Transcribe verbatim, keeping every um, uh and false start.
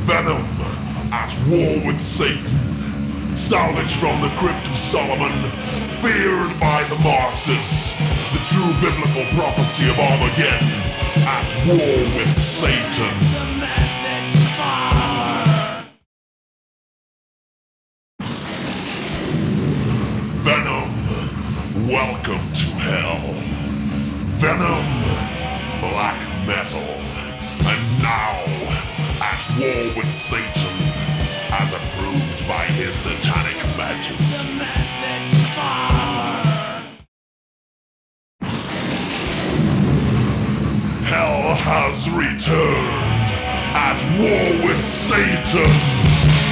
Venom at war with Satan. Salvage from the Crypt of Solomon. Feared by the Masters. The true biblical prophecy of Armageddon. At war with Satan. Venom, welcome to hell. Venom, black metal. And now, at war with Satan, as approved by his satanic majesty. Hell has returned, at war with Satan.